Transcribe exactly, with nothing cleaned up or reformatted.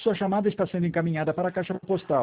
Sua chamada está sendo encaminhada para a caixa postal.